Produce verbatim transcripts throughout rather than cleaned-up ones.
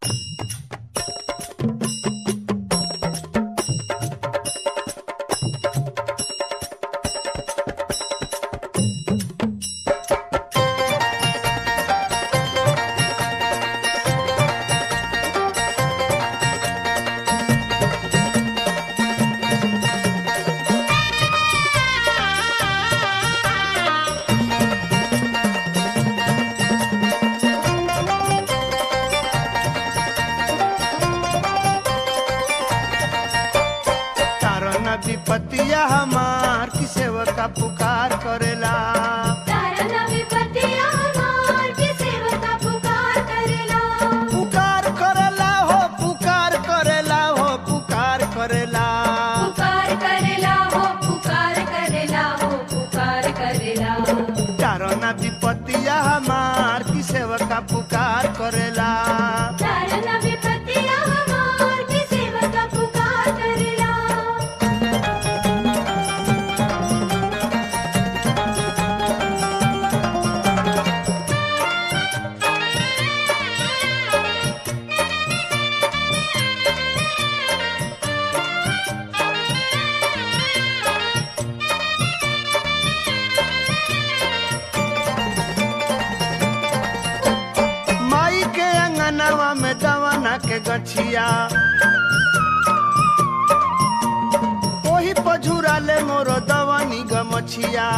विपतिया हमार की सेवका पुकार करेला पुकार करेला हो पुकार करेला हो पुकार करेला पुकार करेला हो पुकार करेला हो पुकार करेला चारोना विपतिया हमार की सेवका पुकार करेला चारोना विपतिया हमार की सेवका पुकार करेला। नवा में दवाना के गछिया ओही पझुरा ले मोरो दवानी गमछिया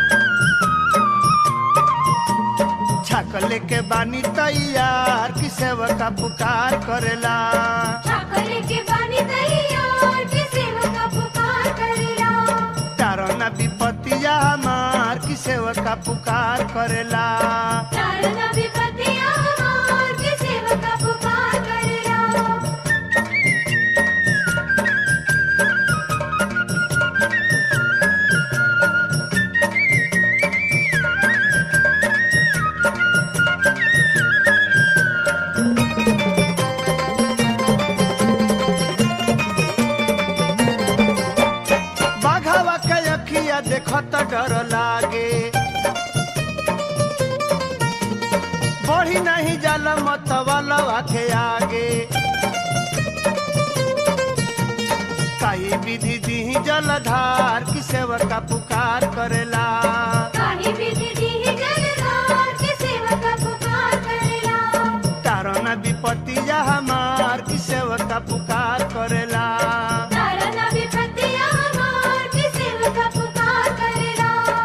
छाकले के बानी तैयार की सेवका पुकार करेला छाकले के बानी तैयार की सेवका पुकार करेला चारोना विपतिया हमार की सेवका पुकार करेला चारोना विपतिया हमार की सेवका पुकार करेला। बाघावा के अखिया देखत डर लागे बढ़ी नहीं जल मत वालवा के आगे कई विधि दी जलधार की सेवका पुकार करेला काही विधि दी जलधार की सेवका पुकार करेला तारना विपतिया हमार की सेवका पुकार करेला तारना विपतिया हमार की सेवका पुकार करेला।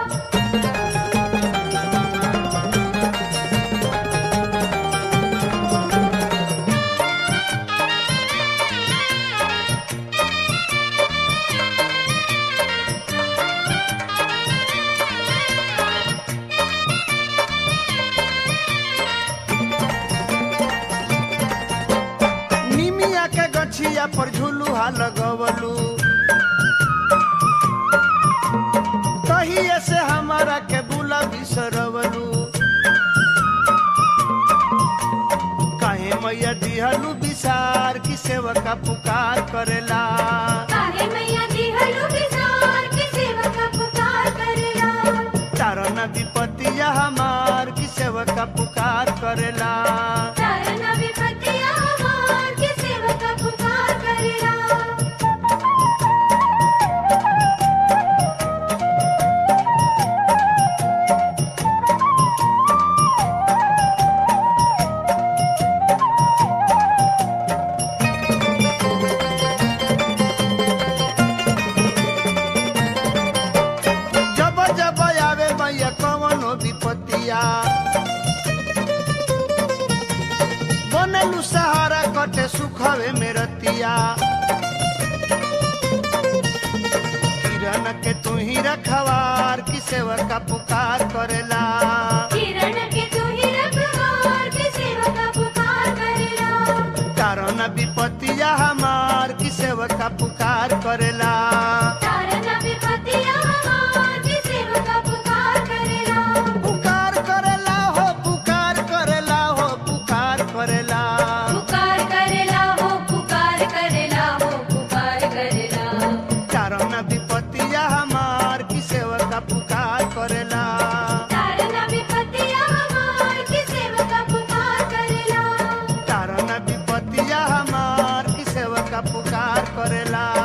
निमिया के गछिया पर झुलुहा लगवलू कहिए से हमारा के बुला बिसरवलू काहे मैया दिहलू विसार की सेवका पुकार करेला काहे मैया दिहलु विसार की सेवका पुकार करेला चारना विपतिया हमार की सेवका पुकार करेला चारना विपतिया हमार की सेवका पुकार करेला। जब जब आवे मैया कवनो विपतिया बनलू सहारा कटे सुखवे मेरतिया किरण के तू ही रखवार की सेवका पुकार करेला किरण के तू ही रखवार की सेवका पुकार करेला कारण विपतिया हमार की सेवका पुकार करेला चारना विपतिया हमार की सेवका पुकार करेला पुकार करेला हो पुकार करेला हो पुकार करेला पुकार करेला हो पुकार करेला हो पुकार करेला कारण विपतिया हमार की सेवका पुकार करेला चारना विपतिया सेवका पुकार करेला।